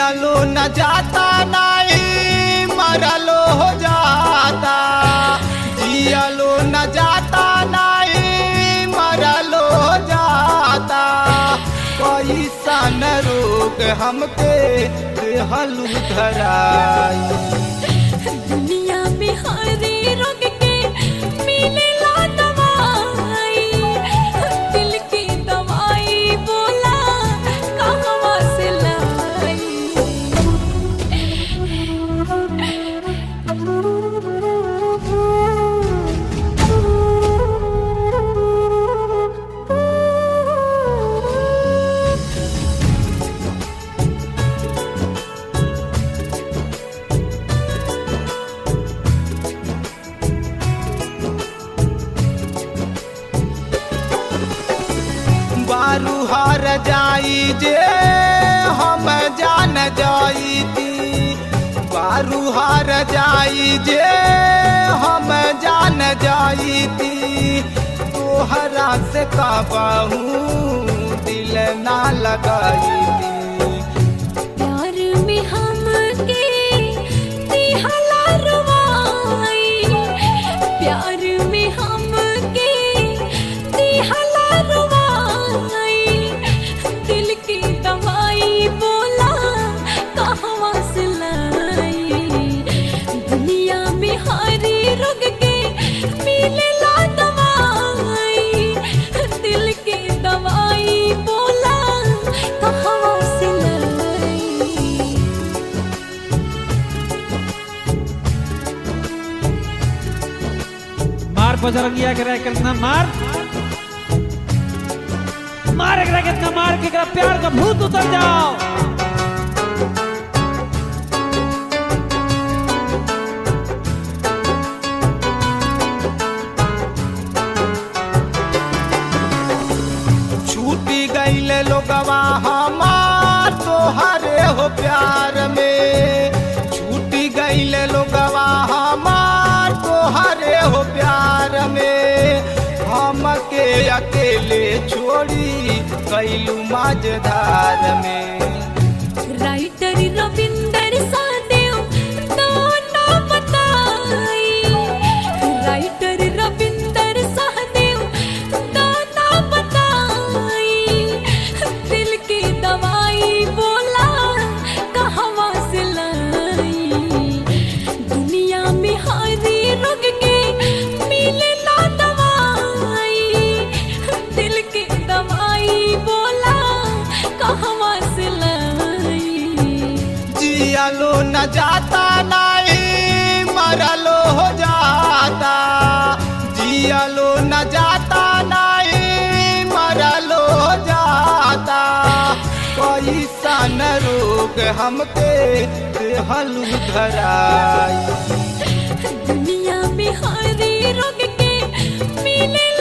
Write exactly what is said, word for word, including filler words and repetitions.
जियालो न जाता नहीं मरलो हो जाता, जियालो न जाता नहीं मरलो हो जाता। कैसन रोग हमके देहलू धराई। दुनिया में हर रोग के मिलेला दवाई, दिल की दवाई बोला कहवा से लाई। बारू हार जाई जे हम जान जाईती, बारू हार जाई जे हम जान जाईती। तोहरा से काबहू दिल ना लगाईती। प्यार में हमके दिहला रुवाई, प्यार में हमके दिहला रुवाई। दिल की दवाई बोला कहवा से लाई। दुनिया में हर रोग के मिलेला दवाई, दिल की दवाई बोला कहवा से लाई। मार बजरंगिया के रह कितना मार मार के कितना मार के प्यार का भूत उतर जाओ। छूटी गईले लोगवा हमार तोहरे हो प्यार में, छूटी गईले लोगवा हमार तोहरे हो प्यार में। हमके अकेले छोड़ी कैलू मझधार में। राइटर रविंदर सादेव दोनों बताई, राइटर रविंदर सादेव दोनों बताई। दिल की दवाई बोला कहवा से लाई। दुनिया में हर रोग के मिलेला दवाई, दिल की दवाई बोला कहवा से लाई। जियालो न जाता नहीं मरलो हो जाता, जियालो न जाता नहीं मरलो हो जाता। कैसन रोग हमके देहलू धराई। दुनिया में हर रोग के मिले